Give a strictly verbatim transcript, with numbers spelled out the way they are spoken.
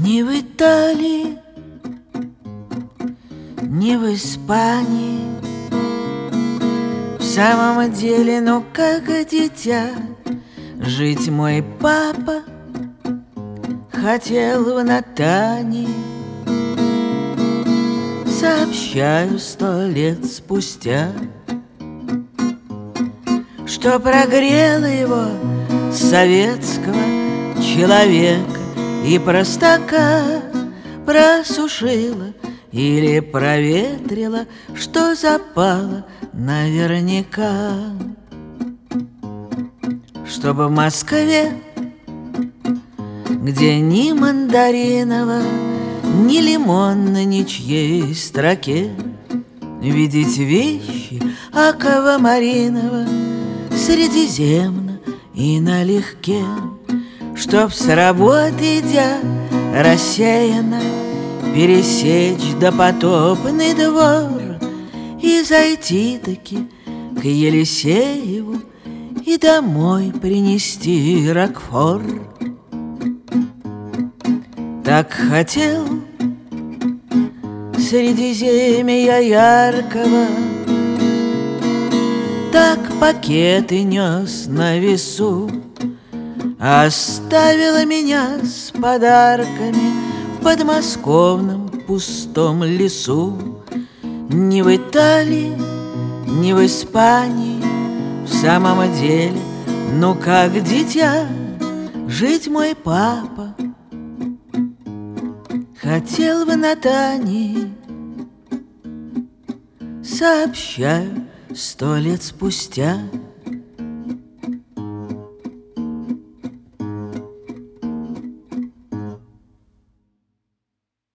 Ни в Италии, ни в Испании, в самом деле, ну как дитя, жить мой папа хотел в Натании. Сообщаю сто лет спустя, что прогрело его советского человека и простака просушила или проветрила, что запало наверняка. Чтобы в Москве, где ни мандаринового, ни лимон на ничьей строке, видеть вещи аквамаринового средиземно и налегке. Чтоб с работы, идя рассеянно, пересечь допотопный двор и зайти-таки к Елисееву и домой принести рокфор. Так хотел Средиземья яркого, так пакеты нес на весу, оставила меня с подарками в подмосковном пустом лесу. Ни в Италии, ни в Испании, в самом деле, ну как дитя, жить мой папа хотел в Натании. Сообщаю сто лет спустя,